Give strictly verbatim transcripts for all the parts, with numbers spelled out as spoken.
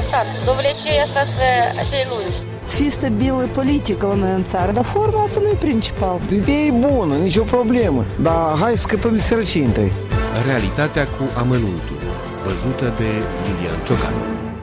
arestat. Dovile ce asta să acele lungi. Să fie stabilă politică la noi în țară, dar forma asta nu e principal. Ideea e bună, nicio problemă, dar hai să scăpăm de sărăcie întâi. Realitatea cu amănuntul, văzută de Lilian Ciocan.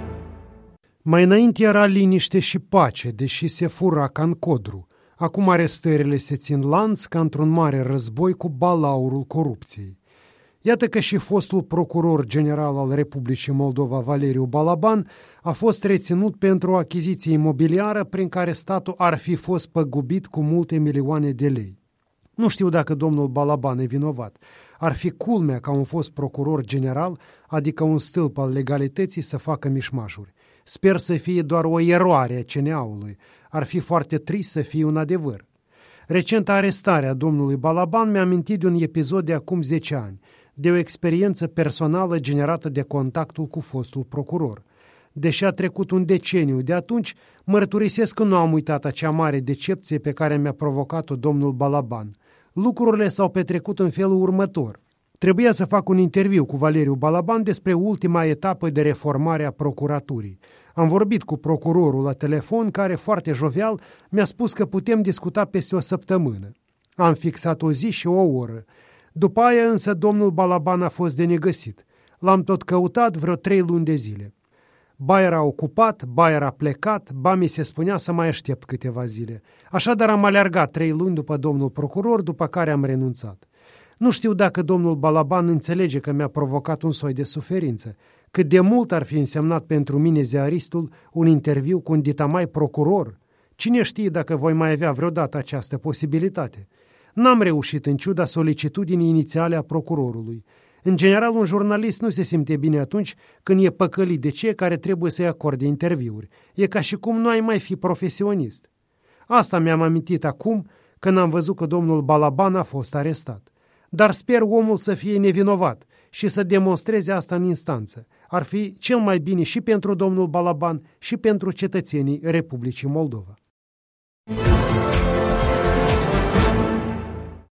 Mai înainte era liniște și pace, deși se fura ca în codru. Acum arestările se țin lanț ca într-un mare război cu balaurul corupției. Iată că și fostul procuror general al Republicii Moldova, Valeriu Balaban, a fost reținut pentru o achiziție imobiliară prin care statul ar fi fost păgubit cu multe milioane de lei. Nu știu dacă domnul Balaban e vinovat. Ar fi culmea ca un fost procuror general, adică un stâlp al legalității, să facă mișmașuri. Sper să fie doar o eroare a C N A-ului. Ar fi foarte trist să fie un adevăr. Recenta arestare a domnului Balaban mi-a amintit de un episod de acum zece ani, de o experiență personală generată de contactul cu fostul procuror. Deși a trecut un deceniu de atunci, mărturisesc că nu am uitat acea mare decepție pe care mi-a provocat-o domnul Balaban. Lucrurile s-au petrecut în felul următor. Trebuia să fac un interviu cu Valeriu Balaban despre ultima etapă de reformare a procuraturii. Am vorbit cu procurorul la telefon, care, foarte jovial, mi-a spus că putem discuta peste o săptămână. Am fixat o zi și o oră. După aia însă domnul Balaban a fost de negăsit. L-am tot căutat vreo trei luni de zile. Ba era ocupat, ba era plecat, ba mi se spunea să mai aștept câteva zile. Așadar am alergat trei luni după domnul procuror, după care am renunțat. Nu știu dacă domnul Balaban înțelege că mi-a provocat un soi de suferință, cât de mult ar fi însemnat pentru mine, ziaristul, un interviu cu un ditamai procuror. Cine știe dacă voi mai avea vreodată această posibilitate? N-am reușit în ciuda solicitudinii inițiale a procurorului. În general, un jurnalist nu se simte bine atunci când e păcălit de cei care trebuie să-i acorde interviuri. E ca și cum nu ai mai fi profesionist. Asta mi-am amintit acum când am văzut că domnul Balaban a fost arestat. Dar sper omul să fie nevinovat și să demonstreze asta în instanță. Ar fi cel mai bine și pentru domnul Balaban și pentru cetățenii Republicii Moldova.